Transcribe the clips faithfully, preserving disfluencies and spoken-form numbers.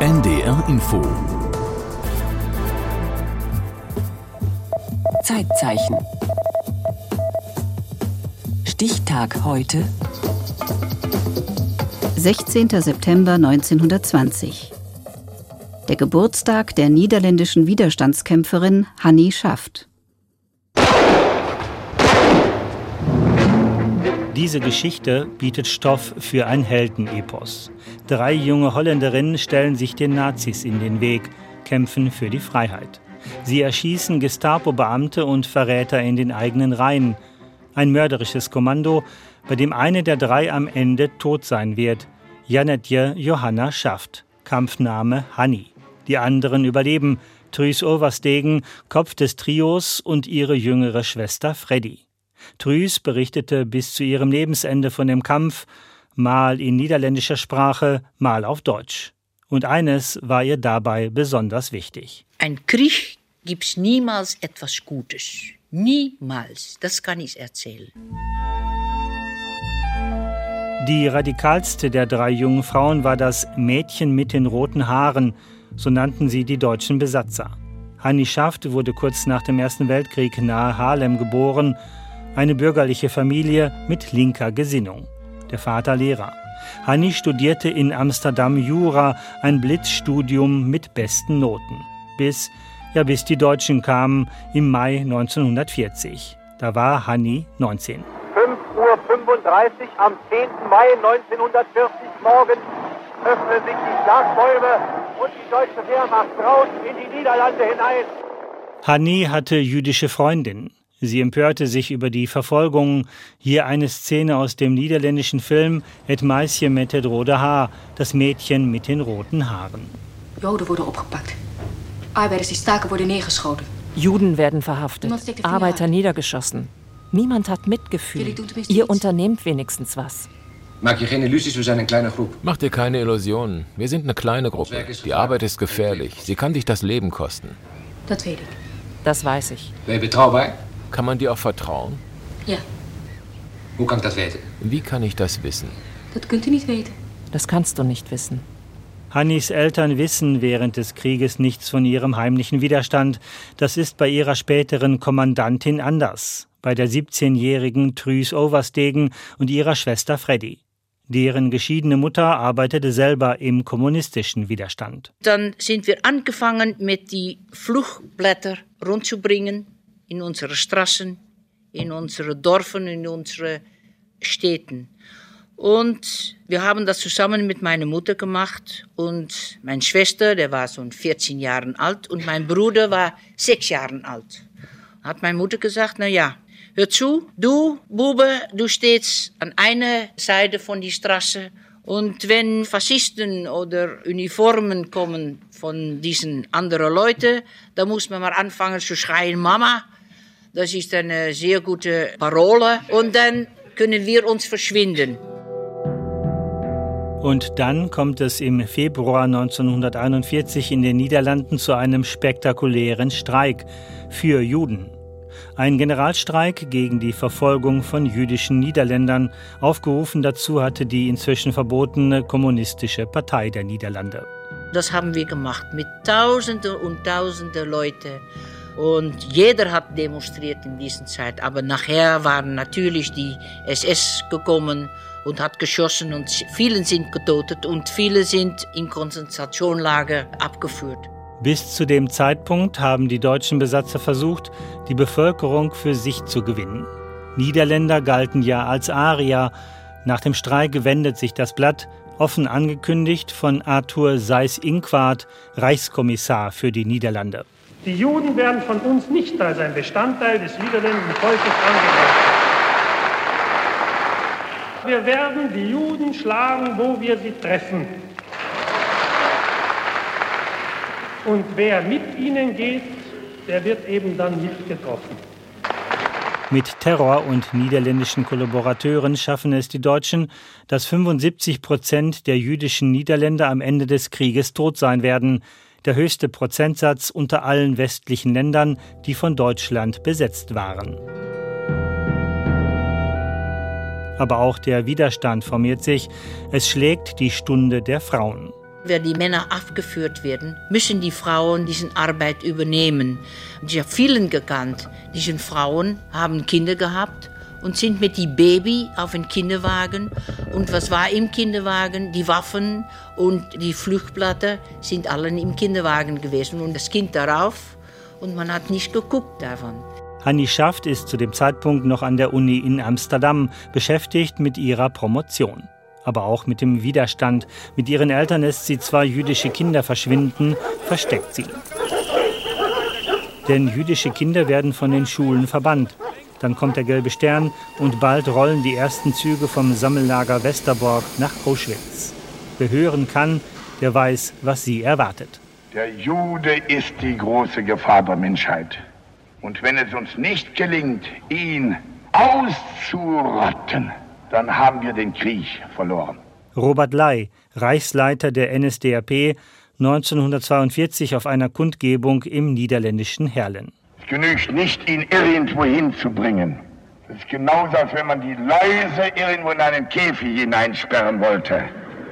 N D R Info. Zeitzeichen. Stichtag heute. sechzehnter September neunzehnhundertzwanzig. Der Geburtstag der niederländischen Widerstandskämpferin Hannie Schaft. Diese Geschichte bietet Stoff für ein Heldenepos. Drei junge Holländerinnen stellen sich den Nazis in den Weg, kämpfen für die Freiheit. Sie erschießen Gestapo-Beamte und Verräter in den eigenen Reihen. Ein mörderisches Kommando, bei dem eine der drei am Ende tot sein wird. Janetje Johanna Schaft, Kampfname Hannie. Die anderen überleben, Truus Overstegen, Kopf des Trios, und ihre jüngere Schwester Freddy. Truus berichtete bis zu ihrem Lebensende von dem Kampf, mal in niederländischer Sprache, mal auf Deutsch. Und eines war ihr dabei besonders wichtig. Ein Krieg gibt's niemals etwas Gutes. Niemals. Das kann ich erzählen. Die radikalste der drei jungen Frauen war das Mädchen mit den roten Haaren, so nannten sie die deutschen Besatzer. Hannie Schaft wurde kurz nach dem Ersten Weltkrieg nahe Haarlem geboren, eine bürgerliche Familie mit linker Gesinnung. Der Vater Lehrer. Hannie studierte in Amsterdam Jura, ein Blitzstudium mit besten Noten. Bis, ja bis die Deutschen kamen im Mai neunzehnhundertvierzig. Da war Hannie neunzehn. fünf Uhr fünfunddreißig am zehnten Mai neunzehnhundertvierzig morgens öffnen sich die Schlagbäume und die deutsche Wehrmacht draußen in die Niederlande hinein. Hannie hatte jüdische Freundinnen. Sie empörte sich über die Verfolgung. Hier eine Szene aus dem niederländischen Film Het meisje met het rode haar, das Mädchen mit den roten Haaren. Joden worden opgepakt. Arbeiders die staken worden neergeschoten. Juden werden verhaftet, Arbeiter niedergeschossen. Niemand hat Mitgefühl. Ihr unternehmt wenigstens was. Maak je geen illusies, wir sind eine kleine Gruppe. Mach dir keine Illusionen. Wir sind eine kleine Gruppe. Die Arbeit ist gefährlich. Sie kann dich das Leben kosten. Das weet ik. Das weiß ich. Ben je betrouwbaar? Kann man dir auch vertrauen? Ja. Hoe kan ik dat weten? Wie kann ich das wissen? Dat kunt u niet weten. Das kannst du nicht wissen. Hannies Eltern wissen während des Krieges nichts von ihrem heimlichen Widerstand. Das ist bei ihrer späteren Kommandantin anders. Bei der siebzehnjährigen Truus Overstegen und ihrer Schwester Freddy. Deren geschiedene Mutter arbeitete selber im kommunistischen Widerstand. Dann sind wir angefangen, mit die Flugblätter rundzubringen in unsere Straßen, in unsere Dörfer, in unsere Städten. Und wir haben das zusammen mit meiner Mutter gemacht und meine Schwester, der war so vierzehn Jahre alt und mein Bruder war sechs Jahre alt. Hat meine Mutter gesagt, na ja, hör zu, du, Bube, du stehst an einer Seite von die Straße und wenn Faschisten oder Uniformen kommen von diesen anderen Leuten, dann muss man mal anfangen zu schreien, Mama. Das ist eine sehr gute Parole und dann können wir uns verschwinden. Und dann kommt es im Februar neunzehnhunderteinundvierzig in den Niederlanden zu einem spektakulären Streik für Juden. Ein Generalstreik gegen die Verfolgung von jüdischen Niederländern. Aufgerufen dazu hatte die inzwischen verbotene Kommunistische Partei der Niederlande. Das haben wir gemacht mit Tausende und Tausende Leute. Und jeder hat demonstriert in dieser Zeit. Aber nachher waren natürlich die S S gekommen und hat geschossen und viele sind getötet und viele sind in Konzentrationslager abgeführt. Bis zu dem Zeitpunkt haben die deutschen Besatzer versucht, die Bevölkerung für sich zu gewinnen. Niederländer galten ja als Arier. Nach dem Streik wendet sich das Blatt, offen angekündigt von Arthur Seyß-Inquart, Reichskommissar für die Niederlande. Die Juden werden von uns nicht als ein Bestandteil des niederländischen Volkes angesehen. Wir werden die Juden schlagen, wo wir sie treffen. Und wer mit ihnen geht, der wird eben dann mitgetroffen. Mit Terror und niederländischen Kollaborateuren schaffen es die Deutschen, dass fünfundsiebzig Prozent der jüdischen Niederländer am Ende des Krieges tot sein werden. Der höchste Prozentsatz unter allen westlichen Ländern, die von Deutschland besetzt waren. Aber auch der Widerstand formiert sich. Es schlägt die Stunde der Frauen. Wenn die Männer abgeführt werden, müssen die Frauen diese Arbeit übernehmen. Ich habe vielen gekannt. Diese Frauen haben Kinder gehabt und sind mit dem Baby auf den Kinderwagen. Und was war im Kinderwagen? Die Waffen und die Flugblätter sind alle im Kinderwagen gewesen. Und das Kind darauf. Und man hat nicht geguckt davon. Hannie Schaft ist zu dem Zeitpunkt noch an der Uni in Amsterdam, beschäftigt mit ihrer Promotion. Aber auch mit dem Widerstand. Mit ihren Eltern lässt sie zwei jüdische Kinder verschwinden, versteckt sie. Denn jüdische Kinder werden von den Schulen verbannt. Dann kommt der Gelbe Stern und bald rollen die ersten Züge vom Sammellager Westerbork nach Auschwitz. Wer hören kann, der weiß, was sie erwartet. Der Jude ist die große Gefahr der Menschheit. Und wenn es uns nicht gelingt, ihn auszurotten, dann haben wir den Krieg verloren. Robert Ley, Reichsleiter der N S D A P, neunzehnhundertzweiundvierzig auf einer Kundgebung im niederländischen Herlen. Es genügt nicht, ihn irgendwo hinzubringen. Es ist genauso, als wenn man die Läuse irgendwo in einen Käfig hineinsperren wollte.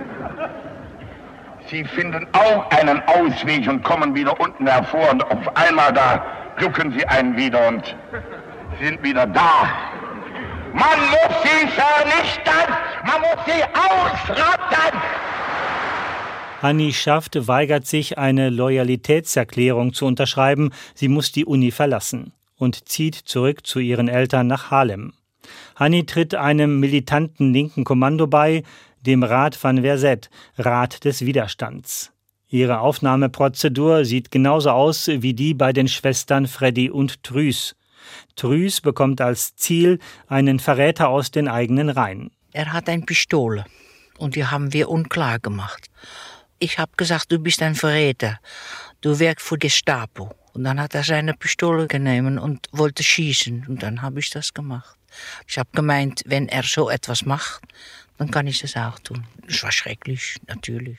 Sie finden auch einen Ausweg und kommen wieder unten hervor und auf einmal da ducken sie einen wieder und sind wieder da. Man muss sie vernichten, man muss sie ausrotten. Hannie Schaft weigert sich, eine Loyalitätserklärung zu unterschreiben. Sie muss die Uni verlassen und zieht zurück zu ihren Eltern nach Haarlem. Hannie tritt einem militanten linken Kommando bei, dem Rat van Verzet, Rat des Widerstands. Ihre Aufnahmeprozedur sieht genauso aus wie die bei den Schwestern Freddy und Truus. Truus bekommt als Ziel einen Verräter aus den eigenen Reihen. Er hat eine Pistole und die haben wir unklar gemacht. Ich habe gesagt, du bist ein Verräter, du wirkst für Gestapo. Und dann hat er seine Pistole genommen und wollte schießen. Und dann habe ich das gemacht. Ich habe gemeint, wenn er so etwas macht, dann kann ich das auch tun. Es war schrecklich, natürlich.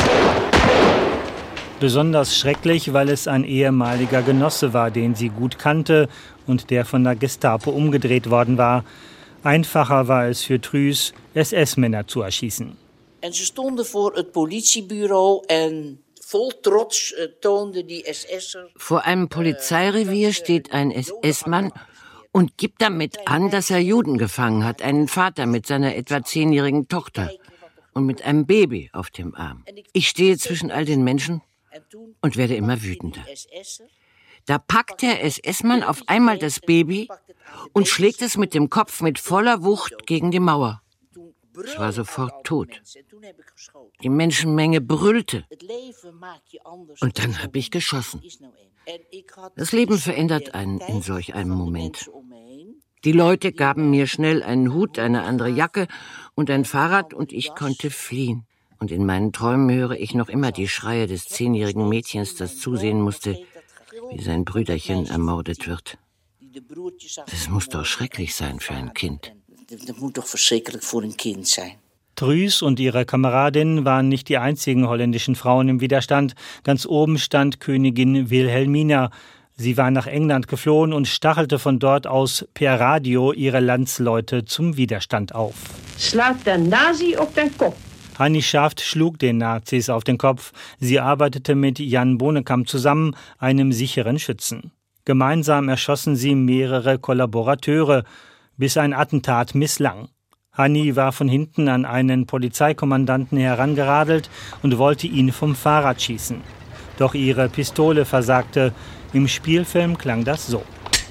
Besonders schrecklich, weil es ein ehemaliger Genosse war, den sie gut kannte und der von der Gestapo umgedreht worden war. Einfacher war es für Truus, S S-Männer zu erschießen. En ze stonden voor het politiebureau en vol trots toonde die S S'er. Vor einem Polizeirevier steht ein S S-Mann und gibt damit an, dass er Juden gefangen hat, einen Vater mit seiner etwa zehnjährigen Tochter und mit einem Baby auf dem Arm. Ich stehe zwischen all den Menschen und werde immer wütender. Da packt der S S-Mann auf einmal das Baby und schlägt es mit dem Kopf mit voller Wucht gegen die Mauer. Es war sofort tot. Die Menschenmenge brüllte. Und dann habe ich geschossen. Das Leben verändert einen in solch einem Moment. Die Leute gaben mir schnell einen Hut, eine andere Jacke und ein Fahrrad und ich konnte fliehen. Und in meinen Träumen höre ich noch immer die Schreie des zehnjährigen Mädchens, das zusehen musste, wie sein Brüderchen ermordet wird. Das muss doch schrecklich sein für ein Kind. Das muss doch verschrecklich für ein Kind sein. Truus und ihre Kameradin waren nicht die einzigen holländischen Frauen im Widerstand. Ganz oben stand Königin Wilhelmina. Sie war nach England geflohen und stachelte von dort aus per Radio ihre Landsleute zum Widerstand auf. Slaat der Nazi auf den Kopf. Hannie Schaft schlug den Nazis auf den Kopf. Sie arbeitete mit Jan Bonekamp zusammen, einem sicheren Schützen. Gemeinsam erschossen sie mehrere Kollaborateure, bis ein Attentat misslang. Hannie war von hinten an einen Polizeikommandanten herangeradelt und wollte ihn vom Fahrrad schießen. Doch ihre Pistole versagte. Im Spielfilm klang das so.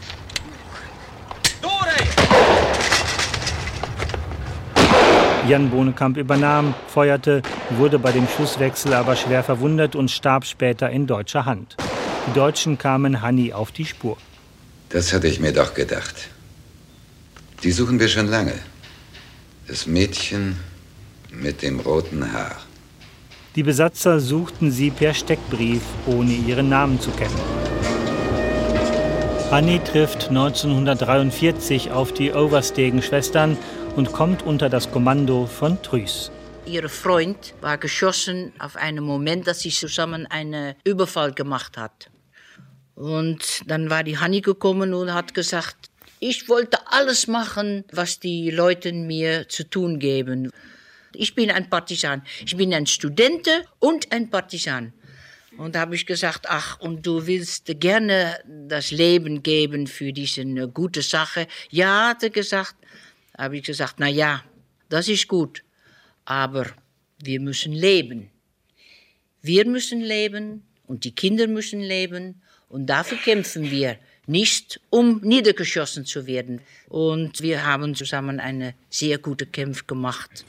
Jan Bonekamp übernahm, feuerte, wurde bei dem Schusswechsel aber schwer verwundet und starb später in deutscher Hand. Die Deutschen kamen Hannie auf die Spur. Das hatte ich mir doch gedacht. Die suchen wir schon lange. Das Mädchen mit dem roten Haar. Die Besatzer suchten sie per Steckbrief, ohne ihren Namen zu kennen. Hannie trifft neunzehnhundertdreiundvierzig auf die Overstegen-Schwestern und kommt unter das Kommando von Truus. Ihr Freund war geschossen auf einen Moment, dass sie zusammen einen Überfall gemacht hat. Und dann war die Hannie gekommen und hat gesagt, ich wollte alles machen, was die Leute mir zu tun geben. Ich bin ein Partisan. Ich bin ein Student und ein Partisan. Und da habe ich gesagt, ach, und du willst gerne das Leben geben für diese gute Sache? Ja, hat er gesagt. Da habe ich gesagt, na ja, das ist gut, aber wir müssen leben. Wir müssen leben und die Kinder müssen leben und dafür kämpfen wir, nicht um niedergeschossen zu werden. Und wir haben zusammen eine sehr gute Kampf gemacht.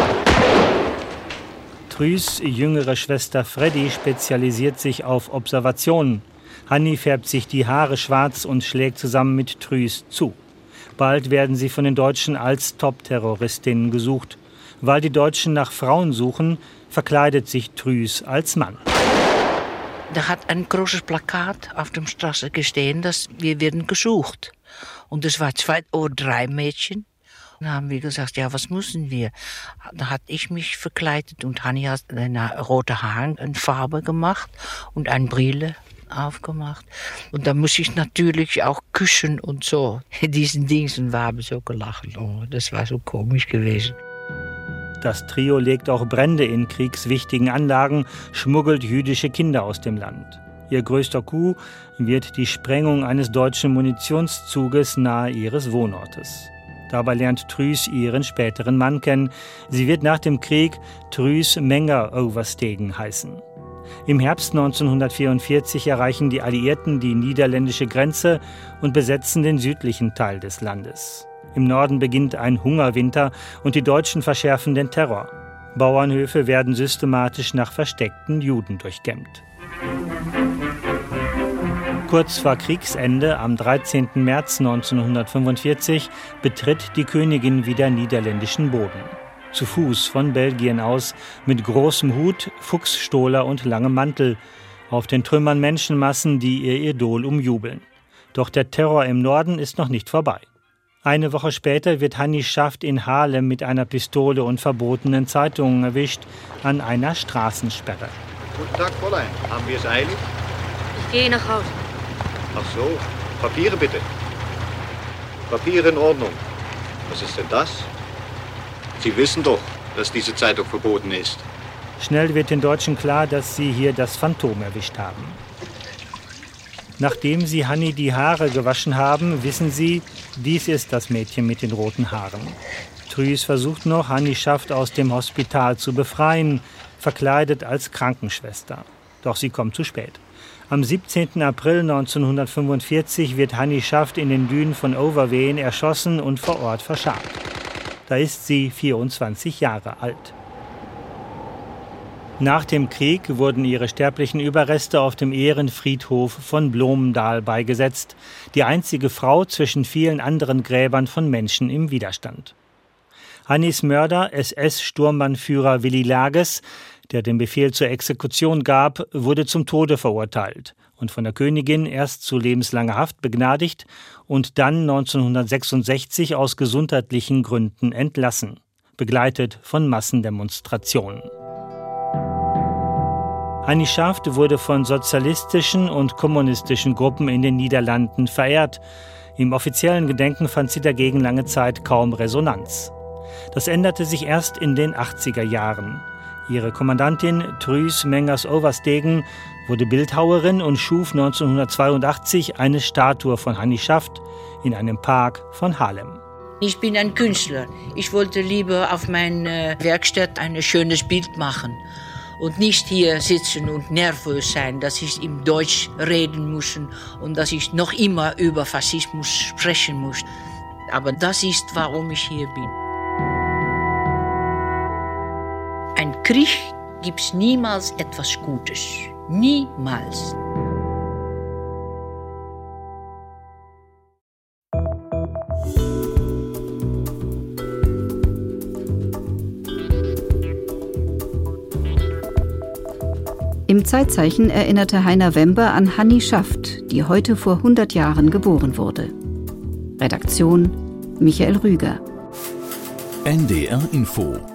Trüs jüngere Schwester Freddy spezialisiert sich auf Observationen. Hanni färbt sich die Haare schwarz und schlägt zusammen mit Trüs zu. Bald werden sie von den Deutschen als Top-Terroristinnen gesucht. Weil die Deutschen nach Frauen suchen, verkleidet sich Trüs als Mann. Da hat ein großes Plakat auf der Straße gestehen, dass wir werden gesucht. Und es war zwei oder drei Mädchen. Dann haben wir gesagt, ja, was müssen wir? Da hatte ich mich verkleidet und Hanni hat eine rote Haare in Farbe gemacht und eine Brille aufgemacht. Und da muss ich natürlich auch küssen und so. Diesen Dingen, wir haben so gelacht. Oh, das war so komisch gewesen. Das Trio legt auch Brände in kriegswichtigen Anlagen, schmuggelt jüdische Kinder aus dem Land. Ihr größter Coup wird die Sprengung eines deutschen Munitionszuges nahe ihres Wohnortes. Dabei lernt Trüs ihren späteren Mann kennen. Sie wird nach dem Krieg Trüs Menger Overstegen heißen. Im Herbst neunzehnhundertvierundvierzig erreichen die Alliierten die niederländische Grenze und besetzen den südlichen Teil des Landes. Im Norden beginnt ein Hungerwinter und die Deutschen verschärfen den Terror. Bauernhöfe werden systematisch nach versteckten Juden durchkämmt. Kurz vor Kriegsende, am dreizehnten März neunzehnhundertfünfundvierzig, betritt die Königin wieder niederländischen Boden. Zu Fuß von Belgien aus, mit großem Hut, Fuchsstola und langem Mantel. Auf den Trümmern Menschenmassen, die ihr Idol umjubeln. Doch der Terror im Norden ist noch nicht vorbei. Eine Woche später wird Hanni Schaft in Haarlem mit einer Pistole und verbotenen Zeitungen erwischt, an einer Straßensperre. Guten Tag, Fräulein. Haben wir es eilig? Ich gehe nach Hause. Ach so, Papiere bitte. Papiere in Ordnung. Was ist denn das? Sie wissen doch, dass diese Zeitung verboten ist. Schnell wird den Deutschen klar, dass sie hier das Phantom erwischt haben. Nachdem sie Hanni die Haare gewaschen haben, wissen sie, dies ist das Mädchen mit den roten Haaren. Trüs versucht noch, Hanni Schaft aus dem Hospital zu befreien, verkleidet als Krankenschwester. Doch sie kommt zu spät. Am siebzehnten April neunzehnhundertfünfundvierzig wird Hanni Schaft in den Dünen von Overveen erschossen und vor Ort verscharrt. Da ist sie vierundzwanzig Jahre alt. Nach dem Krieg wurden ihre sterblichen Überreste auf dem Ehrenfriedhof von Bloemendaal beigesetzt, die einzige Frau zwischen vielen anderen Gräbern von Menschen im Widerstand. Hannis Mörder, S S-Sturmbannführer Willy Lages, der den Befehl zur Exekution gab, wurde zum Tode verurteilt und von der Königin erst zu lebenslanger Haft begnadigt und dann neunzehnhundertsechsundsechzig aus gesundheitlichen Gründen entlassen, begleitet von Massendemonstrationen. Hanni Schaft wurde von sozialistischen und kommunistischen Gruppen in den Niederlanden verehrt. Im offiziellen Gedenken fand sie dagegen lange Zeit kaum Resonanz. Das änderte sich erst in den achtziger Jahren. Ihre Kommandantin Trüs Mengers Overstegen wurde Bildhauerin und schuf neunzehnhundertzweiundachtzig eine Statue von Hanni Schaft in einem Park von Haarlem. Ich bin ein Künstler. Ich wollte lieber auf meiner Werkstatt ein schönes Bild machen und nicht hier sitzen und nervös sein, dass ich im Deutsch reden muss und dass ich noch immer über Faschismus sprechen muss. Aber das ist, warum ich hier bin. Ein Krieg gibt niemals etwas Gutes. Niemals. Im Zeitzeichen erinnerte Heiner Wember an Hanni Schaft, die heute vor hundert Jahren geboren wurde. Redaktion Michael Rüger. N D R Info